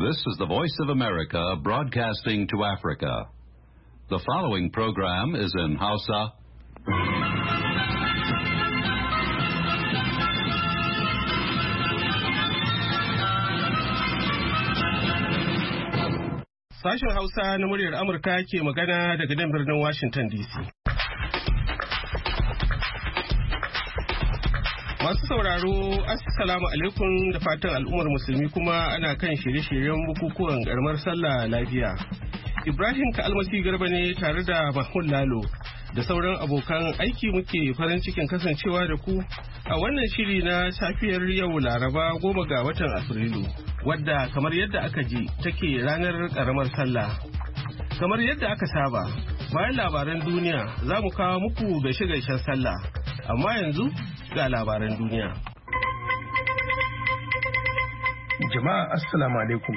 This is the Voice of America broadcasting to Africa. The following program is in Hausa. Sashen Hausa na muryar Amurka ke magana daga nan birnin Washington DC. Masu sauraro, Assalamu alaikum da fatan al'ummar musulmi kuma ana kan shirye-shiryen bukukuwan ƙaramar sallah lafiya. Ibrahim Ka'almasi Garba ne tare da Mahmud Lalo da sauran abokan aiki muke farin cikin kasancewa da ku a wannan shiri na safiyar yau Laraba 10 ga watan Afrilu, wadda kamar yadda aka ji take ranar ƙaramar sallah. Kamar yadda aka saba, bayan labaran duniya za mu kawo muku gaishe-gaishen sallah, amma yanzu ga labaran duniya. Jama'a Assalamu alaikum.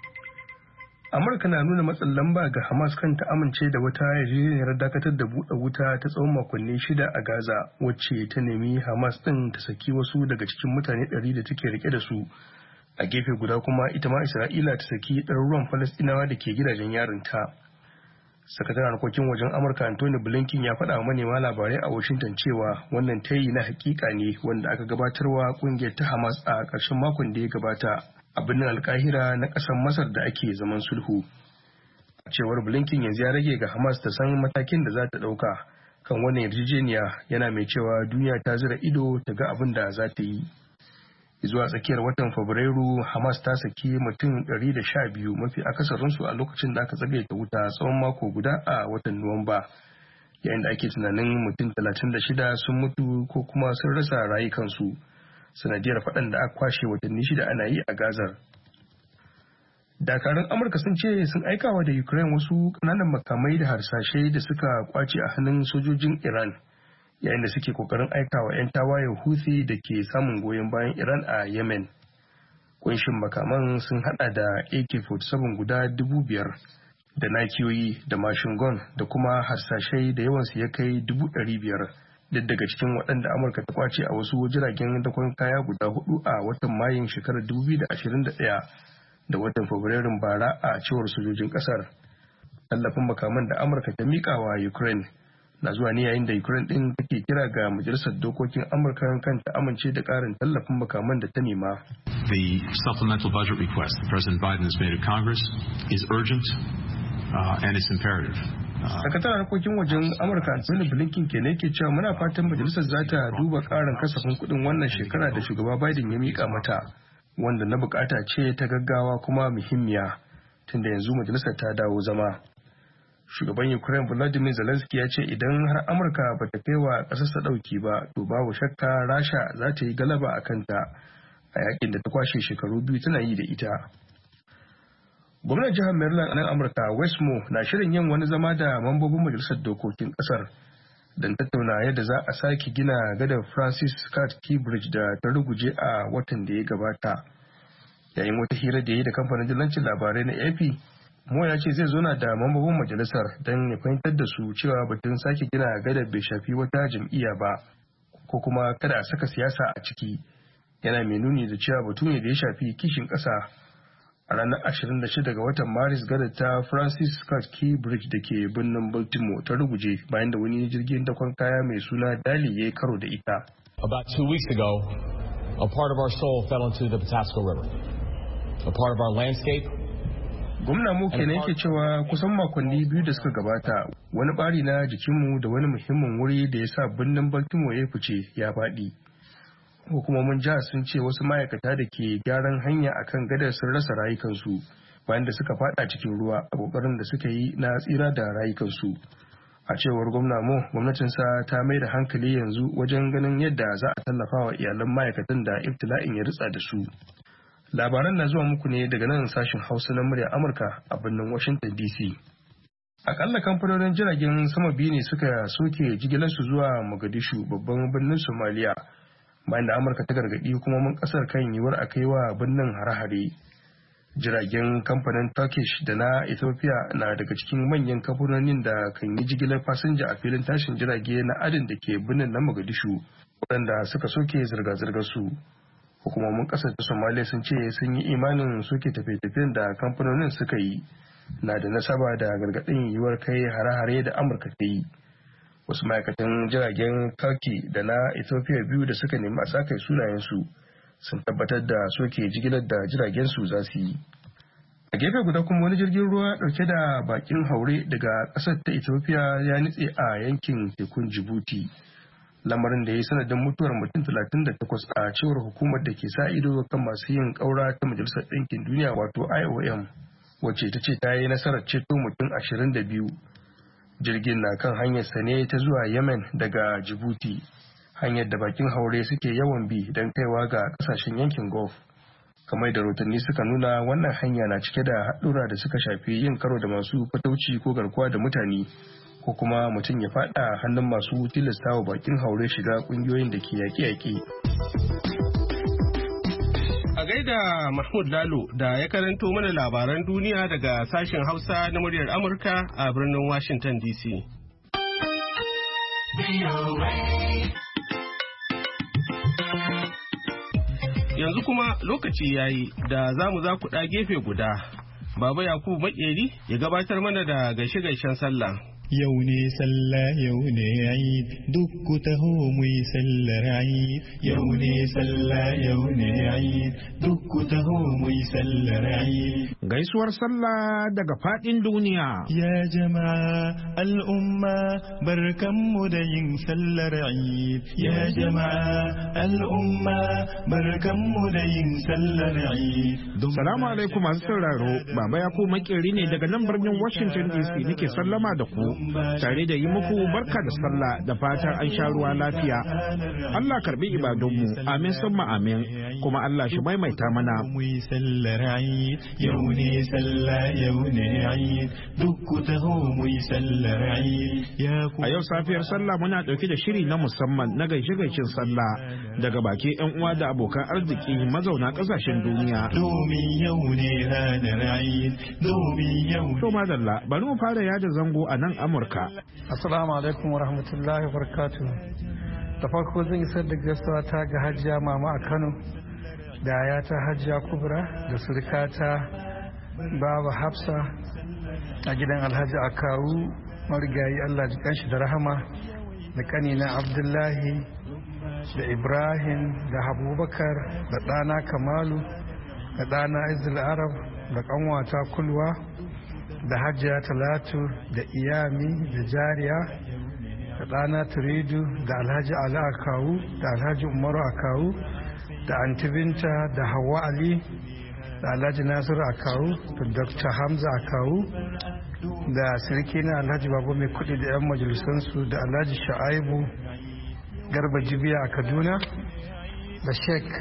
Amurka na nuna matsin lamba ga Hamas kan ta amince da wata yarjejeniyar dakatar da buɗe wuta ta tsawon makonni 6 a Gaza, wacce ta nemi Hamas ɗin ta saki wasu daga cikin mutane 100 da take rike da su. A gefe guda kuma ita ma Isra'ila ta saki ɗaruruwan Falastinawa da ke gidajen yarinta. Sakataren harkokin wajen Amurka Anthony Blinken ya faɗa wa manema labarai a Washington cewa wannan tayi na hakika ne wanda aka gabatarwa kungiyar ta Hamas a ƙarshen makon da ya gabata a birnin Alkahira na ƙasar Masar da ake zaman sulhu. A cewar Blinken yanzu ya rage ga Hamas ta san matakin da za ta ɗauka kan wannan yarjejeniya, yana mai cewa duniya ta zira ido ta ga abin da za ta yi. Zuwa tsakiyar watan Fabrairu, Hamas ta saki mutum 112, mafi akasarinsu a lokacin da aka tsagaita wuta tsawon mako guda a watan Nuwamba, yayin da ake tunanin mutum 36 sun mutu ko kuma sun rasa rayukansu sanadiyar faɗan da aka kwashe watanni 6 ana yi a Gazar. Dakarun Amurka sun ce sun aikawa da Ukraine wasu ƙananan makamai da harsashai da suka kwace a hannun sojojin Iran, yayin da suke kokarin aikawa 'yan tawayen Houthi da ke samun goyon bayan Iran a Yemen. Kunshin makaman sun hada da AK-47 guda 5,000 da nakiyoyi da mashin gun da kuma harsashai da yawansu ya kai 500,000, duk daga cikin waɗanda Amurka ta kwace a wasu jiragen dakon kaya guda 4 a watan Mayun shekarar 2021 da watan Fabrairun bara a cewar sojojin ƙasar. Tallafin makaman da Amurka ta miƙa wa Ukraine na zuwa ne yayin da Ukraine din take kira ga majalisar dokokin Amurka kan ta amince da karin tallafin makaman da ta nema. The supplemental budget request President Biden has made to Congress is urgent and it's imperative. Sakataren harkokin wajen Amurka Anthony Blinken ke ne ke cewa muna fatan majalisar za ta duba karin kasafin kuɗin wannan shekara da shugaba Biden ya mika mata, wanda na bukata ce ta gaggawa kuma muhimmiya tunda yanzu majalisar ta dawo zama. Shugaban Ukraine Volodymyr Zelensky ya ce idan har Amurka ba ta kai wa ƙasarsa ɗauki ba, to babu shakka Rasha za ta yi galaba a kanta a yakin da ta kwashe shekaru 2 tana yi da ita. Gwamnan jihar Maryland a nan Amurka, Wes Moore, na shirin yin wani zama da mambobin majalisar dokokin ƙasar don tattauna yadda za a sake gina gadar Francis Scott Key Bridge da ta ruguje a watan da ya gabata. Yayin wata hira da ya yi da kamfanin dillancin labarai na AP, Mo ya ce zai zauna da mambobin majalisar don ya fahimtar da su cewa batun sake gina gadar bai shafi wata jam'iyya ba ko kuma kada a saka siyasa a ciki, yana mai nuni da cewa batu ne da ya shafi kishin ƙasa. A ranar 26 ga watan Maris, gadar ta Francis Scott Key Bridge da ke birnin Baltimore ta ruguje bayan da wani jirgin dakon kaya mai suna Dali ya yi karo da ita. About 2 weeks ago, a part of our soul fell into the Patapsco River. A part of our landscape. Gwamna mu kenan yake cewa kusan makonni 2 da suka gabata wani bari na jikinmu da wani muhimmin wuri da ya sa birnin Baltimore ya fice ya faɗi. Hukumomin jihar sun ce wasu ma'aikata da ke gyaran hanya akan gadar sun rasa rayukansu bayan da suka faɗa cikin ruwa a kokarin da suka yi na tsira da rayukansu. A cewar gwamna mu, gwamnatinsa ta mai da hankali yanzu wajen ganin yadda za a tallafa wa iyalan ma'aikatan da ibtila'in ya ritsa da su. Labaran na zuwa muku ne daga nan sashen Hausa na murya Amurka a birnin Washington DC. Akalla kamfanonin jiragen sama 2 ne suka soke jigilarsu zuwa Mogadishu, babban birnin Somalia, bayan da Amurka ta gargaɗi hukumomin ƙasar kan yiwuwar a kai wa birnin hare-hare. Jiragen kamfanin Turkish da na Ethiopia na daga cikin manyan kamfanonin da kan yi jigilar fasinja a filin tashin jirage na Aden da ke birnin na Mogadishu, waɗanda suka soke zirga-zirgar su. Hukumomin ƙasar ta Somalia sun ce sun yi imanin soke tafiye-tafiyen da kamfanonin suka yi na da nasaba da gargaɗin yiwuwar kai hare-hare da Amurka ta yi. Wasu ma'aikatan jiragen Turkey da na Ethiopia biyu da suka nemi a sakai sunayensu sun tabbatar da soke jigilar da jiragen su za su yi. A gefe guda kuma wani jirgin ruwa dauke da bakin haure daga ƙasar ta Ethiopia ya nitse a yankin tekun Djibouti. Lamarin da ya yi sanadin mutuwar mutum 38 a cewar hukumar da ke sa ido kan masu yin ƙaura ta Majalisar Ɗinkin Duniya wato IOM, wacce ta ce ta yi nasarar ceto mutum 22. Jirgin na kan hanyarsa ne ta zuwa Yemen daga Djibouti, hanyar da bakin haure suke yawan bi don kaiwa ga ƙasashen yankin Gulf. Kamar da rahotanni suka nuna, wannan hanya na cike da haɗura da suka shafi yin karo da masu fatauci ko garkuwa da mutane, ko kuma mutum ya faɗa hannun masu tilastawa bakin haure shiga ƙungiyoyin da ke yaƙe-yaƙe. A gaida Mahmud Lalo da ya karanto mana labaran duniya daga sashen Hausa na muryar Amurka a birnin Washington DC. Yanzu kuma lokaci yayi da za mu zakuɗa gefe guda. Baba Yakubu Makeri ya gabatar mana da gaishe-gaishen sallah. Yau ne sallah yau ne Eid duk ku taho mu yi sallar Eid. Yau ne sallah yau ne Eid duk ku taho mu yi sallar Eid. Gaisuwar sallah daga fadin duniya. Ya jama'a al'umma barkanmu da yin sallar Eid. Ya jama'a al'umma barkanmu da yin sallar Eid. Salamu alaikum masu sauraro, Baba Yakubu Makeri ne daga nan birnin Washington DC nake sallama da ku. Tare da yi muku barka da sallah da fatan an sha ruwa lafiya. Allah karbi ibadunmu, amin summa amin, kuma Allah shi maimaita mana. Yau ne sallah yau ne Eid duk ku taho mu yi sallar Eid. A yau safiyar sallah muna dauke da shiri na musamman na gaishe-gaishen sallah daga baki yan uwa da abokan arziki mazauna kasashen duniya. Domin yau ne ranar Eid, domin yau. To madalla, bari mu fara yada zango a nan Amurka. Assalamu alaikum wa rahmatullahi wa barakatuh. Da farko zan isar da gaisuwa ta ga Hajiya Mama a Kano, da ayata Hajiya Kubra da surikata Baba Hafsa a gidan Alhaji Akawu marigayi Allah ji kanshi da rahama, da kanina Abdullahi da Ibrahim da Abubakar da ɗana Kamalu da ɗana Izil Arab da ƙanwata Kulwa da Hajiya Talatu da Iyami da Jariya da ɗana Turidu da Alhaji Ali Akawu da Alhaji Umaru Akawu da Anti Binta da Hawwa Ali da Alhaji Nasiru Akawu da Dr. Hamza Akawu da Sirikina Alhaji Babu Mai Kudi da 'yan majalisansu da Alhaji Sha'aibu Garba Jibiya a Kaduna da Sheikh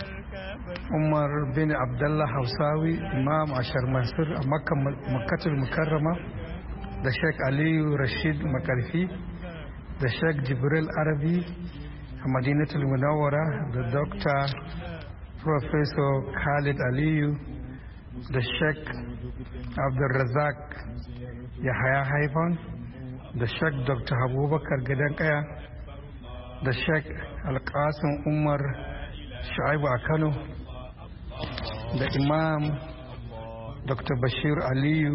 Umar bin Abdullah Hausawi Imam Ashar Mansur a Makkatul Mukarrama da Sheikh Aliyu Rashid Makarfi da Sheikh Jibril Arabi a Madinatul Munawwara da Dr. Professor Khalid Aliyu da Sheikh Abdulrazak Yahaya Haifan da Sheikh Dr. Abubakar Gadan Kaya da Sheikh Alkasim Umar Shu'aibu a Kano da Imam Dr. Bashir Aliyu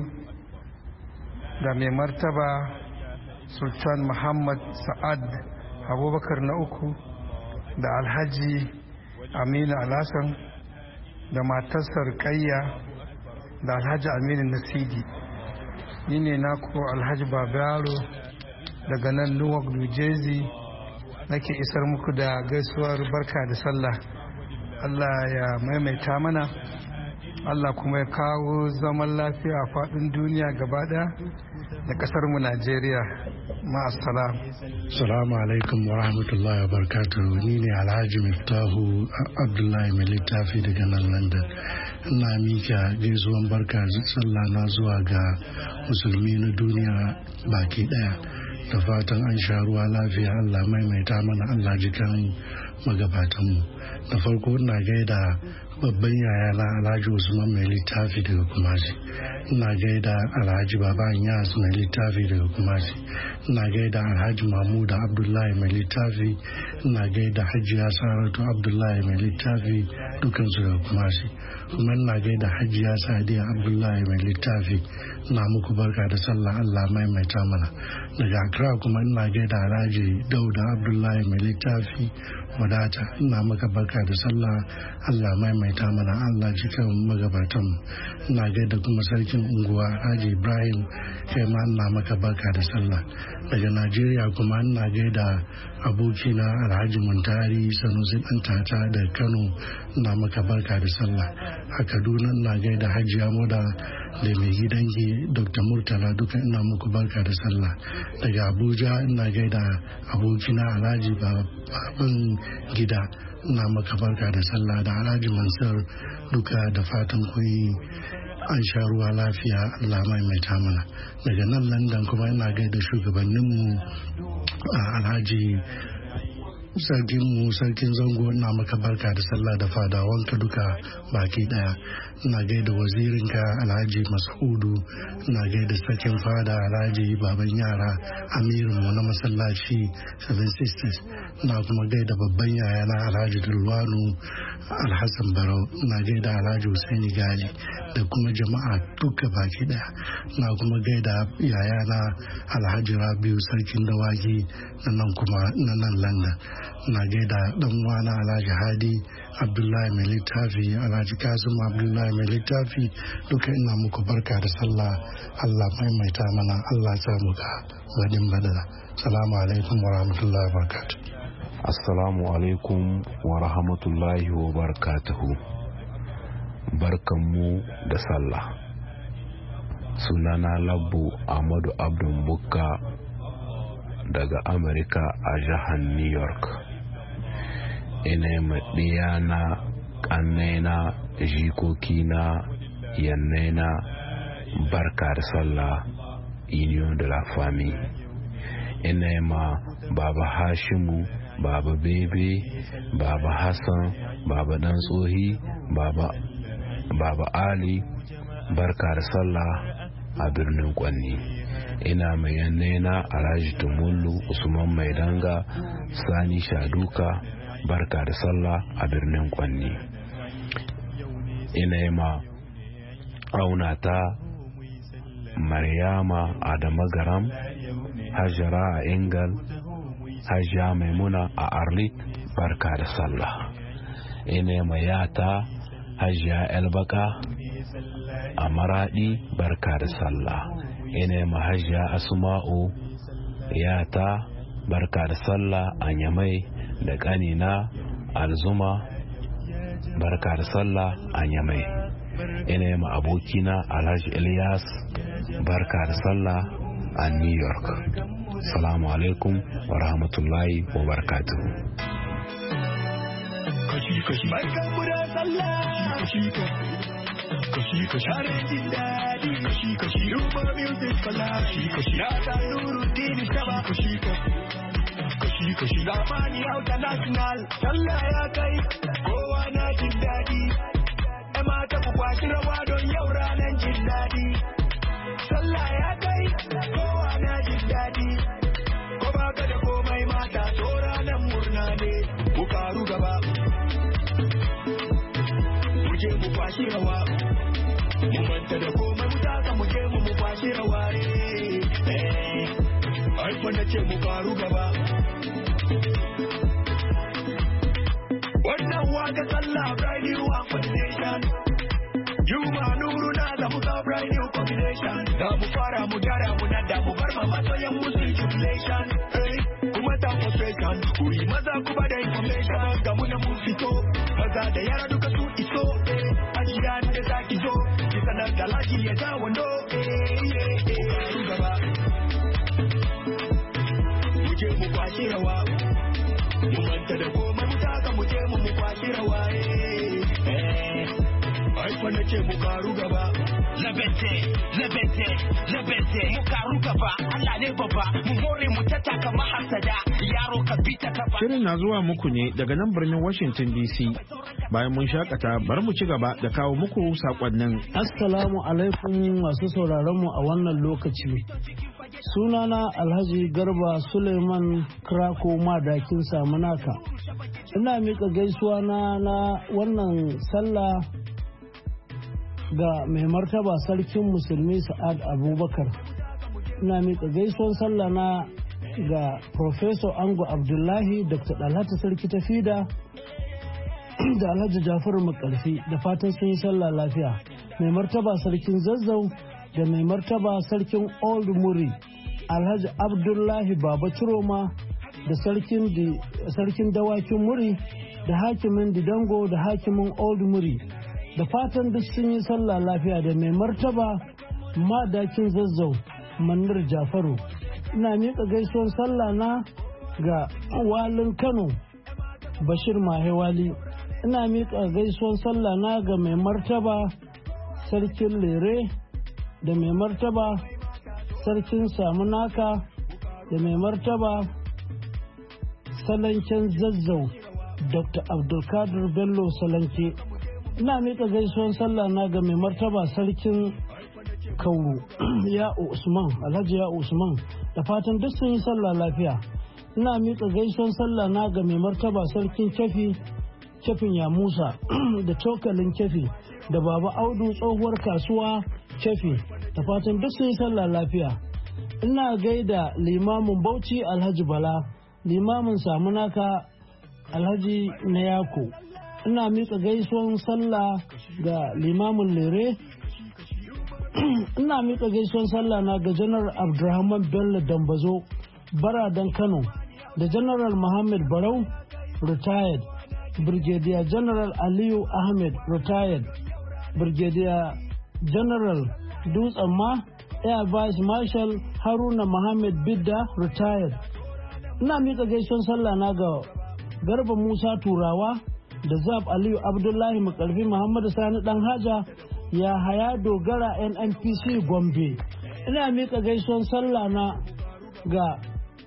da mai martaba Sultan Muhammad Sa'ad Abubakar na uku da Alhaji Aminu Alhassan da matarsa Rukayya da Alhaji Aminu Nasidi. Ni ne naku Alhaji Babaro daga nan Newark, New Jersey, nake isar muku da gaisuwar barka da sallah. Allah ya maimaita mana, Allah kuma ya kawo zaman lafiya a faɗin duniya gaba ɗaya da ƙasar mu Najeriya. Ma'assalam. Assalamu alaikum wa rahmatullahi wa barakatuhu. Ni ne Alhaji Miftahu Abdullahi mai littafi daga nan London. Ina mika gaisuwan barka sallah na zuwa ga musulmi na duniya baki ɗaya. Da fatan an sha ruwa lafiya, Allah maimaita mana, Allah jikan magabatanmu. Da farko ina gaida babban yaya na Alhaji Usman mai littafi daga Kumasi, ina gaida Alhaji Baba Anyas mai littafi daga Kumasi, ina gaida Alhaji Mahmud Abdullahi mai littafi, ina gaida Hajiya Saratu Abdullahi mai littafi dukansu daga Kumasi, kuma ina gaida Hajiya Sadiya Abdullahi mai littafi. Ina muku barka da sallah, Allah maimaita mana. Daga Accra kuma ina gaida Alhaji Dauda Abdullahi mai littafi wadata, ina maka barka da sallah, Allah maimaita mana, Allah cikin magabatan. Ina gaida kuma sarkin unguwa Haji Ibrahim, kai ma ina maka barka da sallah. Daga Najeriya kuma ina gaida abokina Alhaji Muntari Sanusi Dantata da Kano, ina maka barka da sallah. A Kaduna ina gaida Hajiya Moda da mai gidanki Dr. Murtala, duka ina muku barka da sallah. Daga Abuja ina gaida abokina Alhaji Baban Gida, ina maka barka da sallah, da Alhaji Mansur, duka da fatan kun an sha ruwa lafiya, Allah maimaita mana. Daga nan London kuma ina gaida shugabanninmu Alhaji sarkin zango, ina maka barka da sallah da fadawanka duka baki daya. Ina gaida wazirinka Alhaji Mas'udu, ina gaida sarkin fada Alhaji Baban Yara amirinmu na masallaci Seven Sisters, ina kuma gaida babban yayana Alhaji Dulwanu Alhassan Barau, ina gaida Alhaji Husaini Gali da kuma jama'a duka baki daya. Ina kuma gaida yayana Alhaji Rabiu sarkin dawaki na nan kuma na nan London. Ina gaida dan uwana Alhaji Hadi Abdullahi mai littafi, Alhaji Kasim Abdullahi mai littafi, duka ina muku barka da sallah, Allah maimaita mana, Allah sa muka wadin badala. Assalamu alaikum wa rahmatullahi wa barakatuh. Assalamu alaikum wa rahmatullahi wa barakatuhu. Barkanmu da sallah. Sunana Labbu Ahmadu Abdul Bukka daga Amerika a jihar New York. Ina maɗiyana, ƙannena, jikokina, yannena barka da sallah, union de la famille. Ina ma Baba Hashimu, Baba Bebe, Baba Hassan, Baba Dan Tsohi, Baba Ali barka da sallah a birnin Kwanni. Ina mai yannena Alhaji Tumullu, Usman Maidanga, Sani Shaduka barka da sallah a birnin Kwanni. Ina ma aunata Maryama Adama Garam, Hajara a Ingal, Hajiya Maimuna a Arlit barka da sallah. Ina ma yata Hajiya Elbaka a Maradi barka da sallah. Ina ma Hajiya Asma'u yata barka da sallah a Nyamai, da ƙanina Alzuma barka da sallah a Nyamai. Ina ma abokina Alhaji Ilyas barka da sallah a New York. Assalamu alaikum wa rahmatullahi wa barakatuhu. Kashi barkanmu da sallah, kashi are jin daɗi, kashi rumba music fala, kashi na ta Nuruddin Saba, kashi zamani auta national, sallah ya kai kowa na jin daɗi. Mata ku kwashi rawa don yau ranar jin daɗi. Sallah ya kai kowa na jin daɗi. Ko ba ka da komai mata so ranar murna ne. Ku karu gaba, mu je mu kwashi rawa. Mu manta da komai mu taka mu je mu kwashi rawa. Ai fa nace mu karu gaba. Wannan waka sallah brand new combination. Juma Nuru na da muka brand new combination. Da mu fara mu gyara mu nada mu bar mama soyan musu jubilation. Kuma ta frustration. Kuri maza ku ba da information. Ga mu na mu fito. Maza da yara duka su iso. Ajiya da zaki zo. Ki sanar da laji ya ta wando. Ku gaba. Mu je mu kwashi rawa. Mu manta da komai mu taka mu je mu kwashi rawa. Ai fa nake mu karu gaba. Labente mu karu gaba. Allah ne baba mu more mu tattaka mahasada yaro ka bi ta gaba. Shirin na zuwa muku ne daga nan birnin Washington DC. Bayan mun shakata bar mu ci gaba da kawo muku sakonnin. Assalamu alaikum masu sauraron mu a wannan lokaci. Sunana Alhaji Garba Suleiman Krako Madakin Samunaka. Ina mika gaisuwa na wannan sallah ga mai martaba sarkin musulmi Sa'ad Abubakar. Ina mika gaisuwan sallah na ga Professor Ango Abdullahi, Dr. Dalhatu Sarki Tafida da Alhaji Jafaru Makarfi, da fatan sun yi sallah lafiya. Mai martaba sarkin Zazzau da mai martaba sarkin Old Muri Alhaji Abdullahi Baba Ciroma da sarkin dawakin Muri da hakimin Didango da hakimin Old Muri, da fatan duk sun yi sallah lafiya. Da mai martaba Madakin Zazzau Manir Jafaru. Ina miƙa gaisuwan sallah na ga walin Kano Bashir Mahewali. Ina miƙa gaisuwan sallah na ga mai martaba sarkin Lere da mai martaba sarkin Samunaka da mai martaba Salanken Zazzau Dr. Abdulkadir Bello Salanke. Ina miƙa gaisuwan sallah na ga mai martaba sarkin Kauru Ya'u Usman, Alhaji Ya'u Usman, da fatan duk sun yi sallah lafiya. Ina miƙa gaisuwan sallah na ga mai martaba sarkin Kefin ya Musa da cokalin Kefi da Baba Audu tsohuwar kasuwa Kefi, da fatan duk sun yi sallah lafiya. Ina gaida limamin Bauchi Alhaji Bala, limamin Samunaka Alhaji Nayako. Ina miƙa gaisuwan sallah ga limamin Lere. Ina miƙa gaisuwan sallah na ga Janar Abdulrahman Bello Dambazo Baradan Kano da General Muhammad Barau retired, Brigadier General Aliyu Ahmed retired, Brigadier General Dutsen Ma, Air Vice Marshal Haruna Muhammad Bidda retired. Ina miƙa gaisuwan sallah na ga Garba Musa Turawa da Zab Aliyu Abdullahi Makarfi Muhammadu Sani Dan Haja ya haya dogara NNPC Gombe. Ina miƙa gaisuwan sallah na ga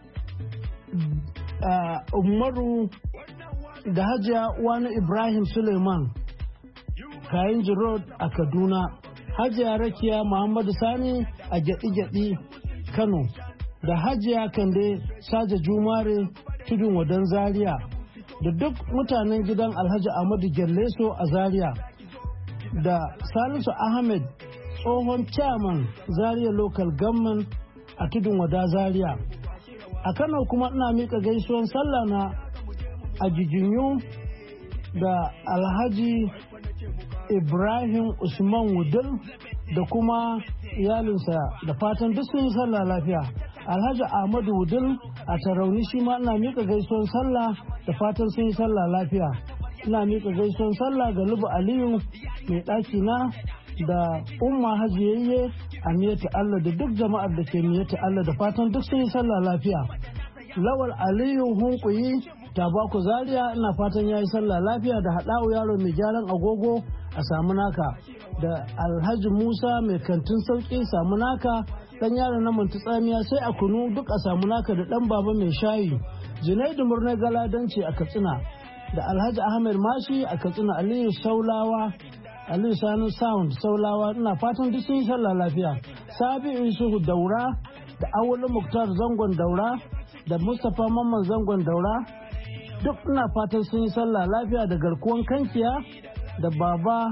Umaru da Hajiya Wani Ibrahim Suleiman Kayinji Road a Kaduna, Hajiya Rakiya Muhammadu Sani a Gyaɗi-Gyaɗi Kano, da Hajiya Kande Saja Jumare Tudun Wadan Zaria, da duk mutanen gidan Alhaji Ahmadu Gyalleso a Zaria, da Salisu Ahmed tsohon chairman Zaria Local Government a Tudun Wada Zaria. A Kano kuma ina mika gaisuwan sallah na a Jijinyu da Alhaji Ibrahim Usman Wudil da kuma iyalinsa, da fatan duk sun yi sallah lafiya. Alhaji Ahmadu Wudil a Tarauni shi ma ina mika gaisuwan sallah da fatan sun yi sallah lafiya. Ina mika gaisuwan sallah ga Lubu Aliyu mai ɗaki na da Umma Hajiyayye a Miyata Allah da duk jama'ar da ke Miyata Allah, da fatan duk sun yi sallah lafiya. Lawal Aliyu Hunkuyi Tabaku Zaria ina fatan ya yi sallah lafiya, da Haɗa'u yaro mai gyaran agogo a Samunaka, da Alhaji Musa mai kantin sauƙi Samunaka, ɗan yaro na Mantu Tsamiya sai a Kunu duk a Samunaka, da ɗan baba mai shayi Junaidu Murna Galadanci a Katsina, da Alhaji Ahmed Mashi a Katsina, Aliyu Saulawa, Aliyu Sani Sound Saulawa, ina fatan duk sun yi sallah lafiya. Sabi'u Yusufu Daura da Awulu Muktar Zangon Daura da Mustapha Mamman Zangon Daura, duk ina fatan sun yi sallah lafiya, da Garkuwan Kankiya da Baba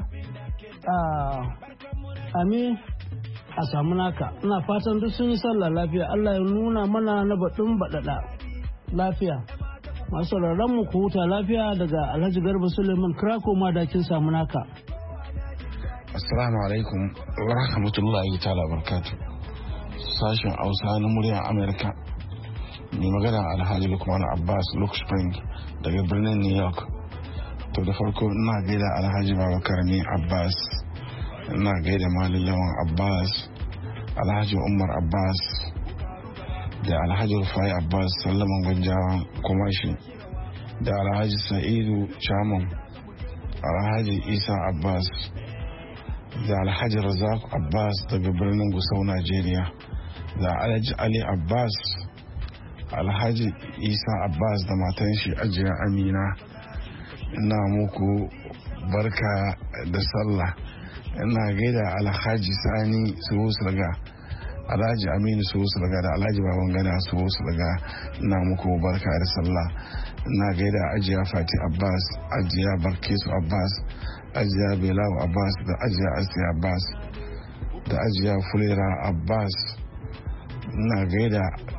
Ami a Samunaka. Ina fatan duk sun yi sallah lafiya. Allah ya nuna mana na baɗin baɗaɗa lafiya. Masu mu ku huta lafiya daga Alhaji Garba Suleiman Krako Madakin Samunaka. Assalamu alaikum wa rahmatullahi ta'ala barkatu. Sashen Hausa na muryar Amerika. Mai magana Alhaji Lukman Abbas Luke Spring daga birnin New York. To da farko ina gaida Alhaji Babakar ne Abbas, ina gaida Malam Lawan Abbas, Alhaji Umar Abbas da Alhaji Rufai Abbas Sallaman Gwanjawa Kumashi, da Alhaji Sa'idu Chaman, Alhaji Isa Abbas, da Alhaji Razak Abbas daga birnin Gusau, Najeriya, da Alhaji Ali Abbas, Alhaji Isa Abbas da matan shi Ajiya Amina. Ina muku barka da sallah. Ina gaida Alhaji Sani Suwusulga, Alhaji Aminu Suwusulga da Alhaji Babangana Suwusulga. Ina muku barka da sallah. Ina gaida Ajiya Fati Abbas, Ajiya Barkesu Abbas, Ajiya Belawu Abbas da Ajiya Asiya Abbas da Ajiya Fulera Abbas. Ina gaida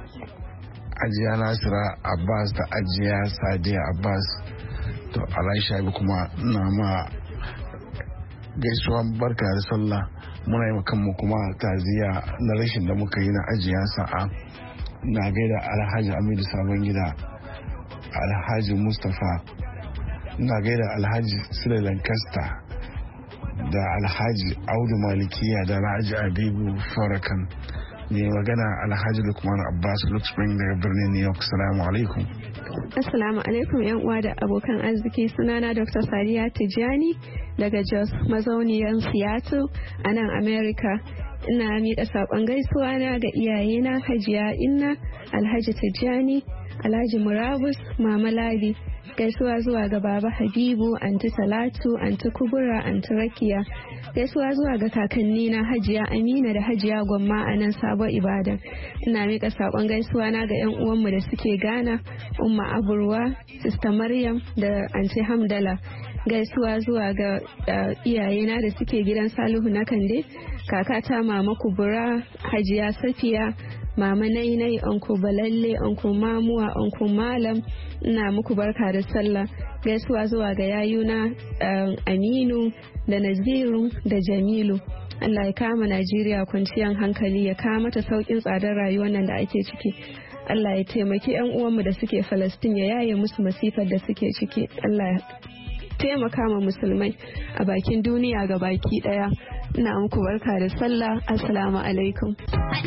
Ajiya Nasira Abbas da Ajiya Sadiya Abbas. To Aisha kuma ina ma gaisuwan barka da sallah. Muna yi kanmu kuma taziya na rashin da muka yi na Ajiya Sa'a. Ina gaida Alhaji Amidu Sabon Gida, Alhaji Mustapha. Ina gaida Alhaji Sule Lancaster da Alhaji Audu Malikiya da Alhaji Abibu Farakan. Ne magana Alhaji Lukman Abbas Luke Spring daga birnin New York. Assalamu alaikum. Assalamu alaikum yan uwa da abokan arziki. Sunana Dr. Sadiya Tijjani daga Jos, mazauniyar Seattle a nan America. Ina miƙa saƙon gaisuwa na ga iyayena Hajiya Inna, Alhaji Tijjani, Alhaji Murabus, Mama Ladi. Gaisuwa zuwa ga Baba Habibu, Anti Talatu, Anti Kubura, Anti Rakiya. Gaisuwa zuwa ga kakanni na Hajiya Amina da Hajiya Gwamma a nan Sabo Ibadan. Ina mika sakon gaisuwa na ga 'yan uwanmu da suke Ghana, Umma Aburwa, Sister Maryam da Anti Hamdala. Gaisuwa zuwa ga iyayena da suke gidan Salihu na Kande, kakata Mama Kubura, Hajiya Safiya, Mama Nainai, Anko Balalle, Anko Mamuwa, Anko Malam. Ina muku barka da sallah. Gaisuwa zuwa ga yayuna Aminu da Naziru da Jamilu. Allah ya kama Najeriya kwanciyar hankali, ya kama ta saukin tsadar rayuwar nan da ake ciki. Allah ya taimaki 'yan uwanmu da suke Falastin, ya yaye musu masifar da suke ciki. Allah ya taimaka ma musulmai a bakin duniya ga baki daya. Ina muku barka da sallah. Assalamu alaikum.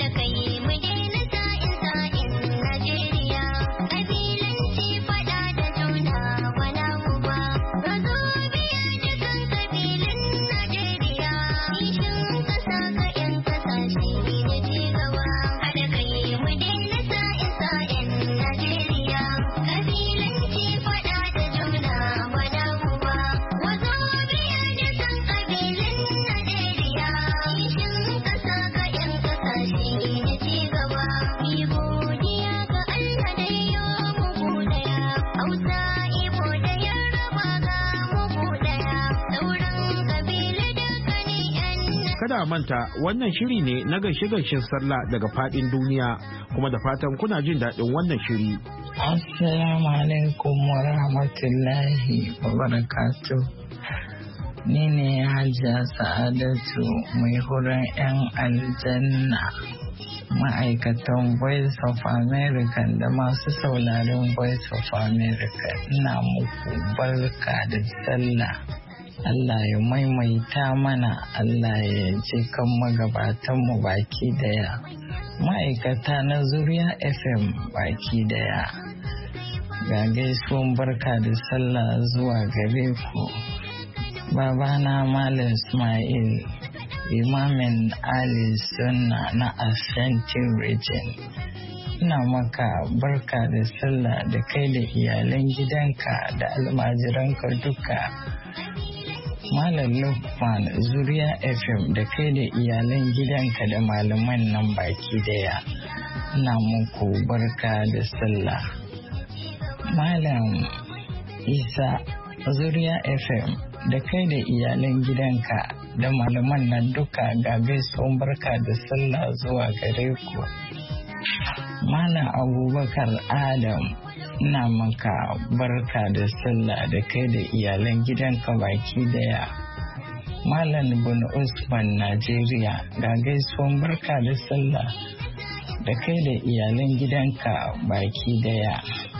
Kada manta wannan shiri ne na gaishe-gaishen sallah daga fadin duniya, kuma da fatan kuna jin daɗin wannan shiri. Assalamu alaikum wa rahmatullahi wa barakatuh. Ni ne Hajiya Sa'adatu mai horon 'yan aljanna, ma'aikatan Voice of America da masu sauraron Voice of America. Ina muku barka da sallah. Allah ya maimaita mana, Allah ya ji kan magabatanmu baki daya, ma'aikata na Zuriya FM baki daya. Ga gaisuwan barka da sallah zuwa gare ku. Babana Malam Ismail, Imamin Ali Sunna na Ashanti Region. Ina maka barka da sallah da kai da iyalan gidanka da almajiranka duka. Malam Lukman Zuriya FM da kai da iyalan gidanka da malaman nan baki daya. Ina muku barka da sallah. Malam Isa Zuriya FM da kai da iyalan gidanka da malaman nan duka ga gaisuwan barka da sallah zuwa gare ku. Malam Abubakar Adam, ina maka barka da sallah da kai da iyalan gidanka baki daya. Malam Bin Usman Najeriya, ga gaisuwan barka da sallah da kai da iyalan gidanka baki daya.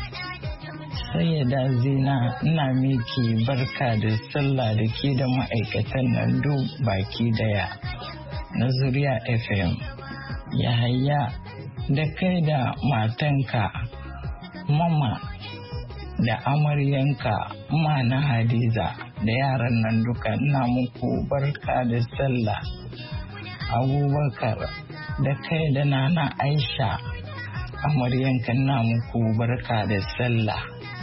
Sayyada Zina, ina miki barka da sallah da ke da ma'aikatan nan duk baki daya na Zuriya FM. Yahaya, da kai da matanka Mama da amaryanka Mana Hadiza, da yaran nan duka ina muku barka da sallah. Abubakar da kai da nana Aisha amaryanka ina muku barka da sallah.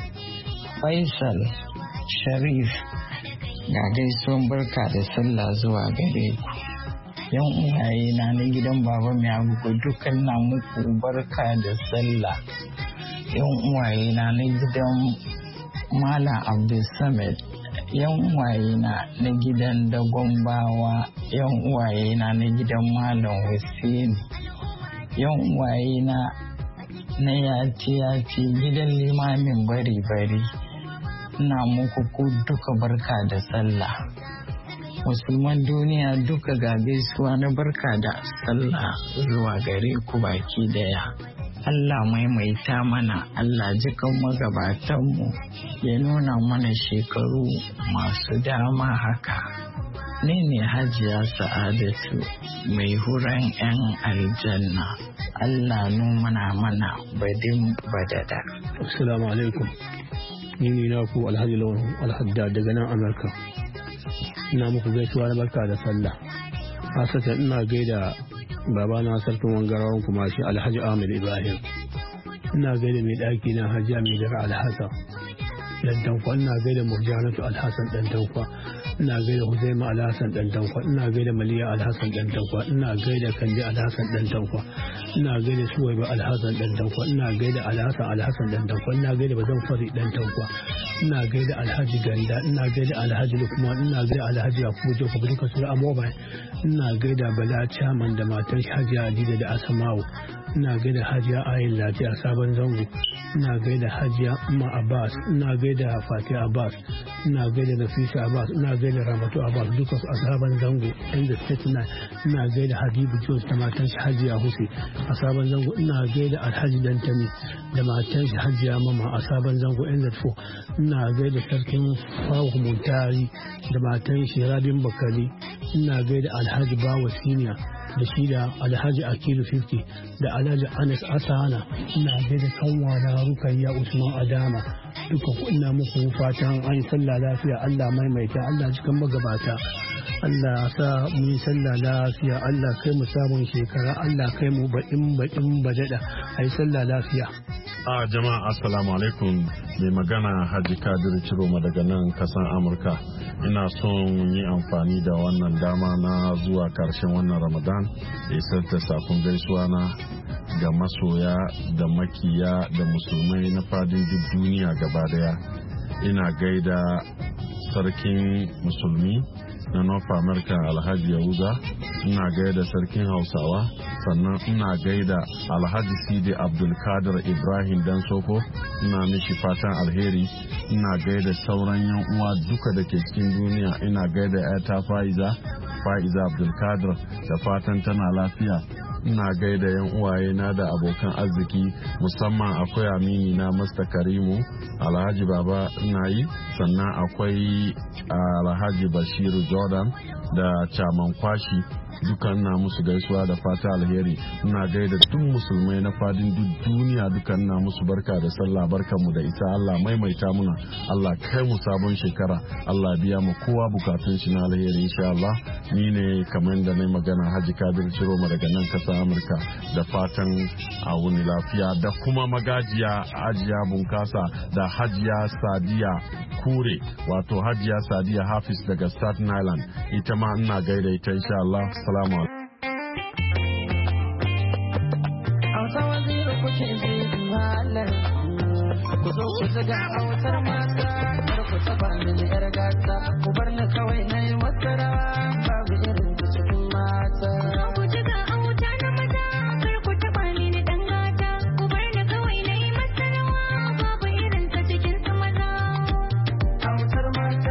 Faisal Sharif ga gaisuwan barka da sallah zuwa gare ku. Yan uwaye na gidan baba mai agogo dukkan na muku barka da sallah. Yan uwaye na gidan Malam Abdulsamad, yan uwaye na gidan Dagombawa, yan uwaye na gidan Malam Hussein, yan uwaye na yati gidan limamin bari ina muku ku duka barka da sallah. Musulman duniya duka ga gaisuwa na barka da sallah zuwa gare ku baki daya. Allah maimaita mana, Allah jikan magabatanmu ya nuna mana shekaru masu dama haka. Ni ne Hajiya Sa'adatu mai huran 'yan aljanna. Allah numana mana badin badada. Assalamu alaikum. Ni ne naku Alhaji Lawan Alhaddad daga nan Amurka. Ina muku gaisuwa na barka da sallah. Hasatan ina gaida babana sarkin wangarawan kuma shi Alhaji Ahmed Ibrahim. Ina gaida mai ɗaki na Hajiya mai daga Alhassan dan tankwa. Ina gaida Murjanatu Alhassan dan tankwa. Ina gaida Huzaima Alhassan dan tankwa. Ina gaida Maliya Alhassan dan tankwa. Ina gaida Kande Alhassan dan tankwa. Ina gaida Suwaiba Alhassan dan tankwa. Ina gaida Alhassan dan tankwa. Ina gaida Bazan Fari dan tankwa. Ina gaida Alhaji Ganda. Ina gaida Alhaji Lukman. Ina gaida Alhaji Yakubu Joko duka su Amobai. Ina gaida Bala Chaman da matar Hajiya Adida da Asma'u. Ina gaida Hajiya Ayin Lafiya Sabon Zango. Ina gaida Hajiya Umma Abbas. Ina gaida Fatiha Abbas. Ina gaida Nafisa Abbas. Ina gaida Ramatu Abbas duka su a Sabon Zango inda state na. Ina gaida Habibu Jos da matar Hajiya Husi a Sabon Zango. Ina gaida Alhaji Dantani da matar Hajiya Mama a Sabon Zango NZ4. Ina gaida Sarkin Fawu Muntari da matar Rabin Bakari. Ina gaida Alhaji Bawa Senior da shi da Alhaji Akilu 50 da Alhaji Anas Asana. Ina gaida kanwa da Rukayya Usman Adama duka ku ina muku fatan an sallah lafiya. Allah maimaita, Allah cikin magabata, Allah sa mu yi sallah lafiya, Allah kai mu sabon shekara, Allah kai mu baɗin badada ai sallah lafiya. Jama'a assalamu alaikum. Mai magana Haji Kadir Ciroma daga nan kasan Amurka. Ina son yi amfani da wannan dama na zuwa karshen wannan Ramadan da isar da sakon gaisuwa na ga masoya da makiya da musulmai na fadin duk duniya gaba daya. Ina gaida sarkin musulmi na North America Alhaji Yahuza. Ina gaida sarkin Hausawa. Sannan ina gaida Alhaji Sidi Abdulkadir Ibrahim Dan Soko. Ina mishi fatan alheri. Ina gaida sauran yan uwa duka da ke cikin duniya. Ina gaida yata Faiza Abdulkadir da fatan tana lafiya. Ina gaida yan uwaye na da abokan arziki, musamman akwai amini na Mr. Karimu Alhaji Baba Nayi. Sannan akwai Alhaji Bashiru Jordan da Chaman Kwashi. Dukan na musu gaisuwa da fata alheri. Ina gaida duk musulmai na fadin duk duniya, dukan na musu barka da sallah, barkanmu da ita. Allah maimaita muna, Allah kai mu sabon shekara, Allah biya mu kowa bukatun shi na alheri insha Allah. Ni ne kamar da nayi magana Haji Kadir Ciroma daga nan kasa Amurka, da fatan a wuni lafiya. Da kuma magajiya Hajiya Bunkasa da Hajiya Sadiya Kure, wato Hajiya Sadiya Hafiz daga Staten Island, ita ma ina gaida ita insha Allah. Assalamu alaikum. Hausa waziri kuke ji malam, ku zo ku zaga autar mata, kar ku taba mini yar gata, ku bar ni kawai na yi masara, babu irin su cikin mata. Ku zaga auta na maza, kar ku taba mini dan gata, ku bar ni kawai na yi masara, babu irin su cikin su maza. Autar mata.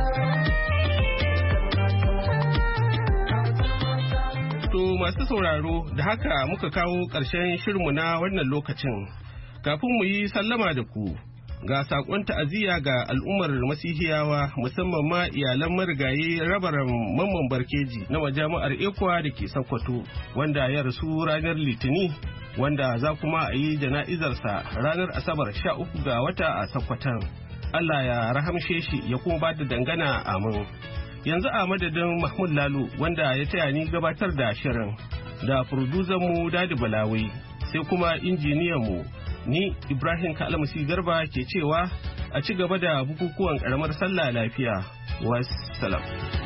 Masu sauraro, da haka muka kawo ƙarshen shirinmu na wannan lokacin. Kafin mu yi sallama da ku, ga saƙon ta'aziyya ga al'ummar Masihiyawa, musamman ma iyalan marigayi Rabaran Mamman Barkeji na majami'ar Ekwa da ke Sokoto, wanda ya rasu ranar Litini, wanda za kuma a yi jana'izarsa ranar Asabar 13 ga wata a Sokoton. Allah ya rahamshe shi ya kuma ba da dangana amin. Yanzu a madadin Mahmud Lalo wanda ya taya ni gabatar da shirin da mu Dadi Balawi sai kuma injiniyanmu ni Ibrahim Kalmasi Garba ke cewa a ci gaba da bukukuwan ƙaramar sallah lafiya. Wassalam.